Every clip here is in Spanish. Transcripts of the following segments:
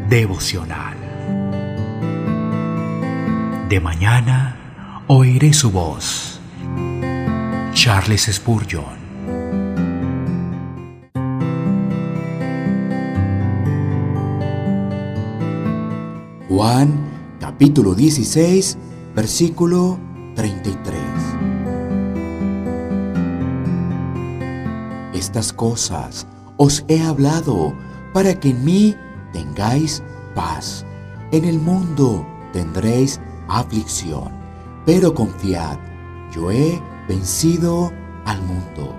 Devocional. De mañana oiré su voz. Charles Spurgeon. Juan, capítulo 16, versículo 33. Estas cosas os he hablado para que en mí tengáis paz. En el mundo tendréis aflicción, pero confiad, yo he vencido al mundo.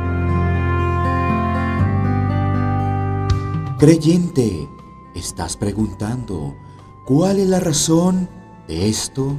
Creyente, estás preguntando, ¿cuál es la razón de esto?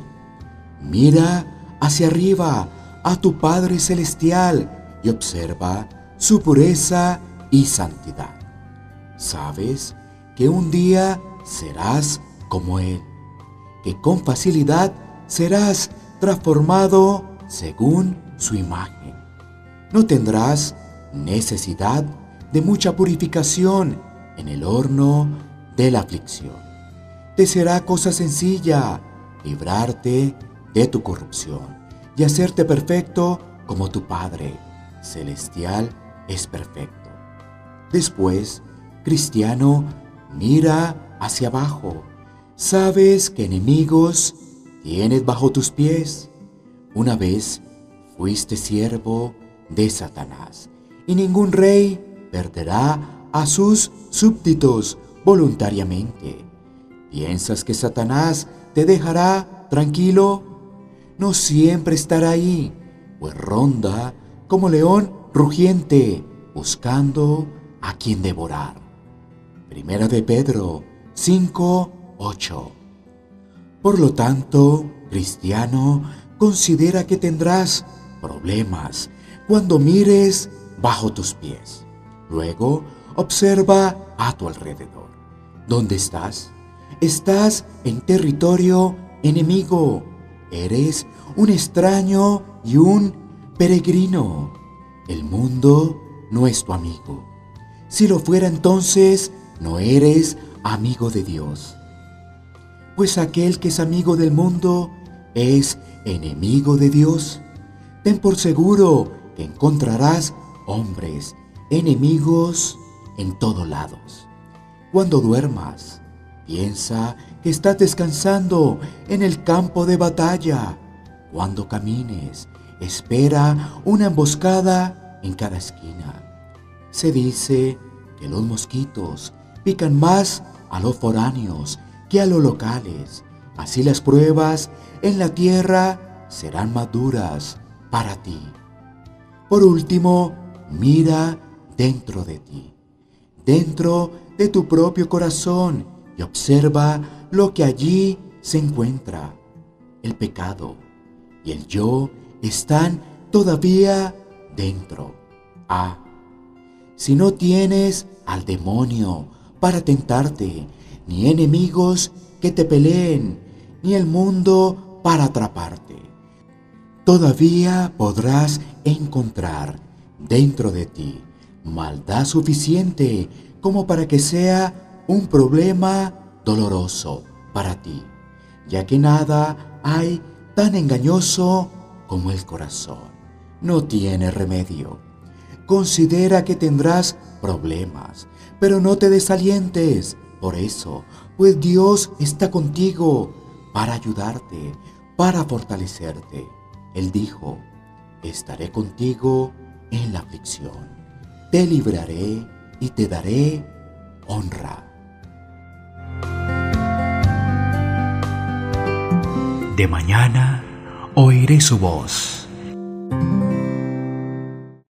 Mira hacia arriba a tu Padre Celestial y observa su pureza y santidad. Sabes que un día serás como Él, que con facilidad serás transformado según su imagen. No tendrás necesidad de mucha purificación en el horno de la aflicción. Te será cosa sencilla librarte de tu corrupción y hacerte perfecto como tu Padre Celestial es perfecto. Después, cristiano, mira hacia abajo. Sabes que enemigos tienes bajo tus pies. Una vez fuiste siervo de Satanás, y ningún rey perderá a sus súbditos voluntariamente. ¿Piensas que Satanás te dejará tranquilo? No siempre estará ahí, pues ronda como león rugiente, buscando a quien devorar. Primera de Pedro 5:8. Por lo tanto, cristiano, considera que tendrás problemas cuando mires bajo tus pies. Luego, observa a tu alrededor. ¿Dónde estás? Estás en territorio enemigo. Eres un extraño y un peregrino. El mundo no es tu amigo. Si lo fuera, entonces no eres amigo de Dios. Pues aquel que es amigo del mundo es enemigo de Dios. Ten por seguro que encontrarás hombres enemigos en todos lados. Cuando duermas, piensa que estás descansando en el campo de batalla. Cuando camines, espera una emboscada en cada esquina. Se dice que los mosquitos pican más a los foráneos que a los locales. Así las pruebas en la tierra serán más duras para ti. Por último, mira dentro de ti, dentro de tu propio corazón, y observa lo que allí se encuentra. El pecado y el yo están todavía dentro. Si no tienes al demonio para tentarte, ni enemigos que te peleen, ni el mundo para atraparte, todavía podrás encontrar dentro de ti maldad suficiente como para que sea un problema doloroso para ti, ya que nada hay tan engañoso como el corazón. No tiene remedio. Considera que tendrás problemas, pero no te desalientes por eso, pues Dios está contigo para ayudarte, para fortalecerte. Él dijo, estaré contigo en la aflicción, te libraré y te daré honra. De mañana oiré su voz.